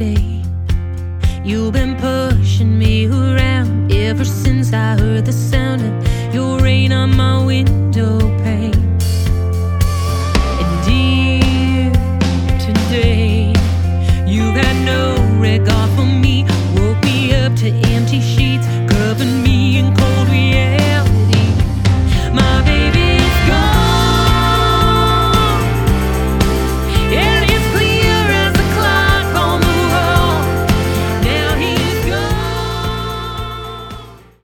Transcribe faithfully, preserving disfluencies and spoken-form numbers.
day. You've been pushing me around ever since I heard the sound